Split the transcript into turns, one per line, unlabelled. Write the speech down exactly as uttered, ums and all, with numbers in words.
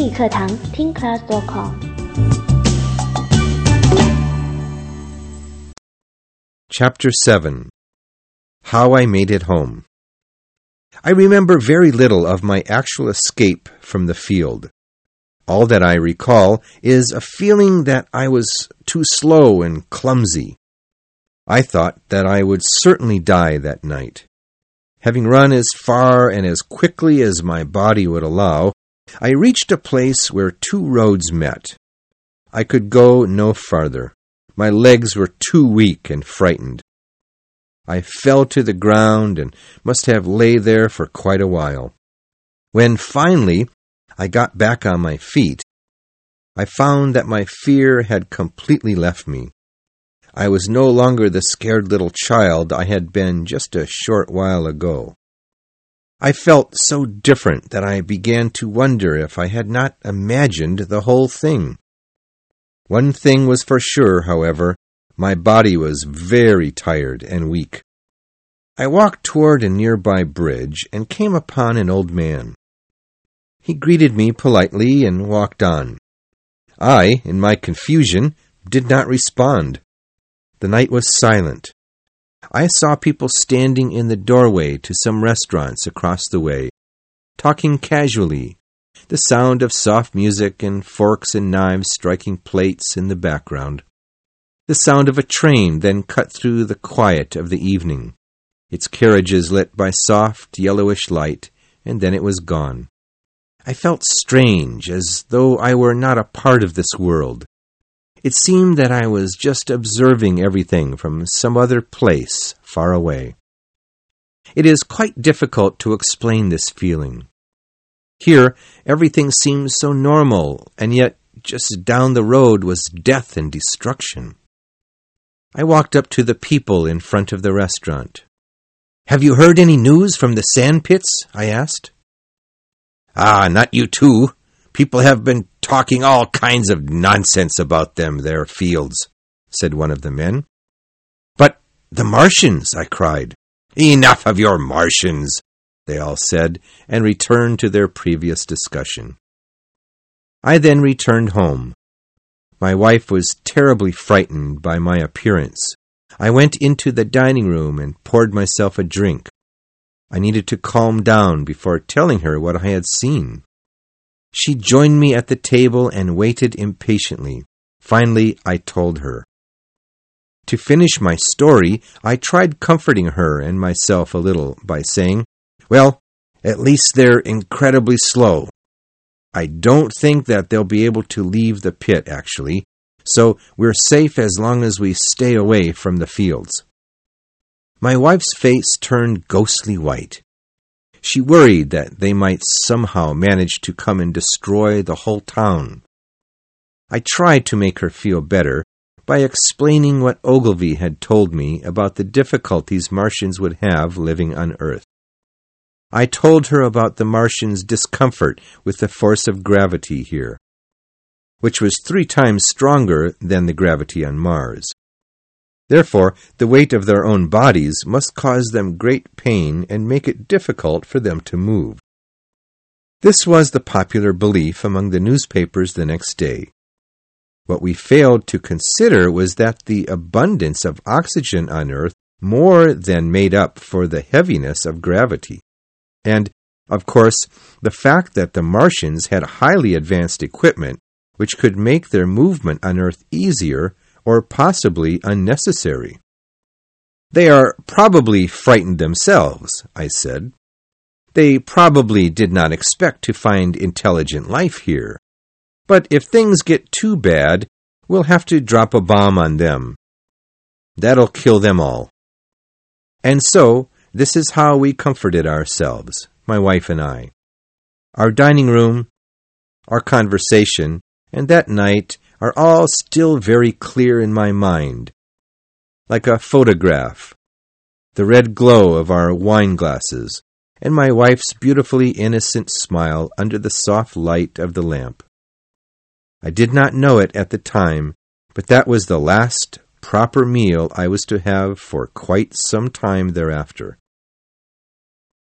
英语课堂听 class dot com。
Chapter seven. How I Made It Home. I remember very little of my actual escape from the field. All that I recall is a feeling that I was too slow and clumsy. I thought that I would certainly die that night. Having run as far and as quickly as my body would allow, I reached a place where two roads met. I could go no farther. My legs were too weak and frightened. I fell to the ground and must have lay there for quite a while. When finally I got back on my feet, I found that my fear had completely left me. I was no longer the scared little child I had been just a short while ago. I felt so different that I began to wonder if I had not imagined the whole thing. One thing was for sure, however, my body was very tired and weak. I walked toward a nearby bridge and came upon an old man. He greeted me politely and walked on. I, in my confusion, did not respond. The night was silent. I saw people standing in the doorway to some restaurants across the way, talking casually, the sound of soft music and forks and knives striking plates in the background. The sound of a train then cut through the quiet of the evening, its carriages lit by soft yellowish light, and then it was gone. I felt strange, as though I were not a part of this world. It seemed that I was just observing everything from some other place far away. It is quite difficult to explain this feeling. Here, everything seemed so normal, and yet just down the road was death and destruction. I walked up to the people in front of the restaurant. "Have you heard any news from the sand pits?" I asked. "Ah, not you too. People have been talking all kinds of nonsense about them, their fields," said one of the men. "But the Martians," I cried. "Enough of your Martians," they all said, and returned to their previous discussion. I then returned home. My wife was terribly frightened by my appearance. I went into the dining room and poured myself a drink. I needed to calm down before telling her what I had seen. She joined me at the table and waited impatiently. Finally, I told her. To finish my story, I tried comforting her and myself a little by saying, "Well, at least they're incredibly slow. I don't think that they'll be able to leave the pit, actually, so we're safe as long as we stay away from the fields." My wife's face turned ghostly white. She worried that they might somehow manage to come and destroy the whole town. I tried to make her feel better by explaining what Ogilvy had told me about the difficulties Martians would have living on Earth. I told her about the Martians' discomfort with the force of gravity here, which was three times stronger than the gravity on Mars. Therefore, the weight of their own bodies must cause them great pain and make it difficult for them to move. This was the popular belief among the newspapers the next day. What we failed to consider was that the abundance of oxygen on Earth more than made up for the heaviness of gravity. And, of course, the fact that the Martians had highly advanced equipment which could make their movement on Earth easier or possibly unnecessary. "They are probably frightened themselves," I said. "They probably did not expect to find intelligent life here. But if things get too bad, we'll have to drop a bomb on them. That'll kill them all." And so, this is how we comforted ourselves, my wife and I. Our dining room, our conversation, and that night are all still very clear in my mind, like a photograph, the red glow of our wine glasses, and my wife's beautifully innocent smile under the soft light of the lamp. I did not know it at the time, but that was the last proper meal I was to have for quite some time thereafter.